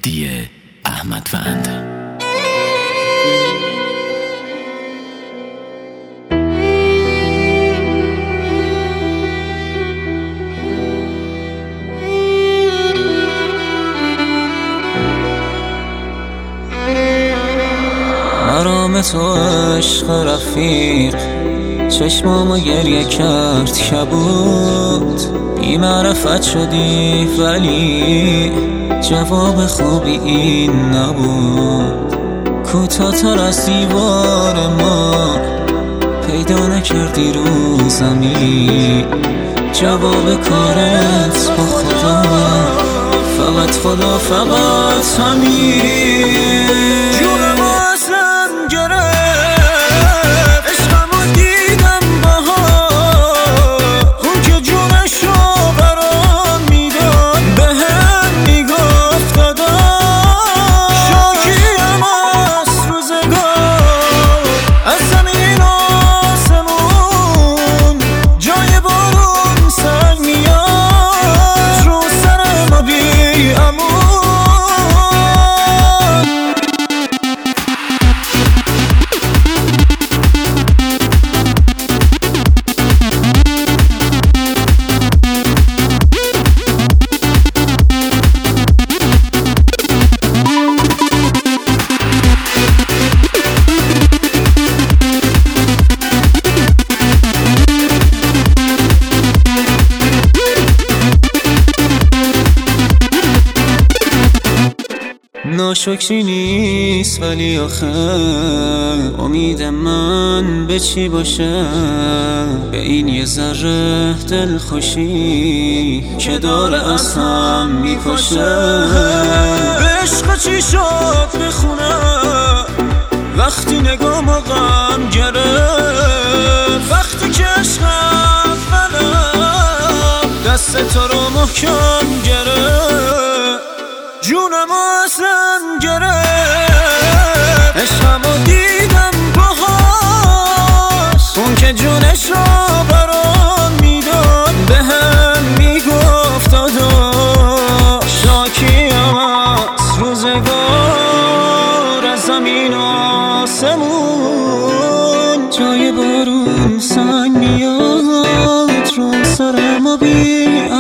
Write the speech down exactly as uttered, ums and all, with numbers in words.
موسیقی احمدوند. مرام تو عشق رفیق، چشمامو گریه کرد کبود. بی معرفت شدی ولی جواب خوبی این نبود. کوتاه‌تر از دیوار ما پیدا نکردی رو زمین. جواب کارت با خدا، فقط خدا، فقط همین. جونم ازم گرفت، عشقمو دیدم بهار. اون که جونشو برام میداد بهم میگفت دادا. شاکیم از روزگار، از زمین آسمون جای بارون سنگ میاد رو سر ما بی امون. ناشکری نیست ولی آخه امید من به چی باشه؟ به این یه ذره دلخوشی که داره از هم میپاشه. به عشق چی شد بخونم وقتی نگام غم گرفت؟ وقتی که عشق اولم دست تو رو محکم گرفت. جونم ازم گرفت، عشقمو دیدم باهاش. اون که جونش رو برام میداد بهم میگفت دادا. شاکیم از روزگار، از زمین و آسمون جای بارون سنگ میاد رو سر ما بی